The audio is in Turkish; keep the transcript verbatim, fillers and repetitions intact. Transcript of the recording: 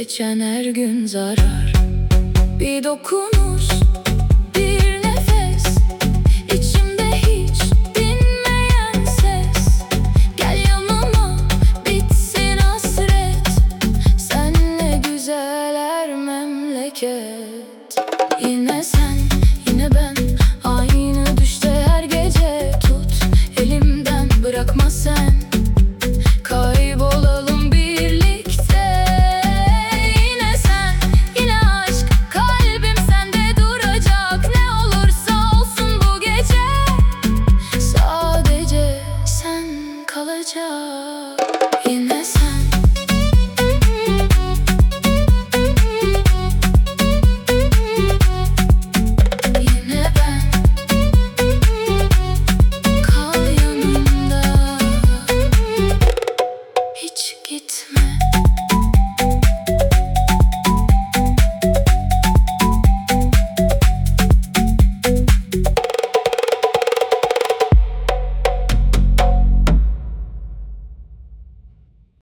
geçen her gün zarar. Bir dokunuş, bir nefes, içimde hiç dinmeyen ses. Gel yanıma, bitsin hasret, senle güzeller memleket. Yine sen, yine ben, aynı düşte her gece. Tut elimden, bırakma sen, kaybolalım birlikte. Yine sen, yine aşk, kalbim sende duracak. Ne olursa olsun bu gece, sadece sen kalacak. Yine sen, yine ben, kal yanımda, hiç gitme.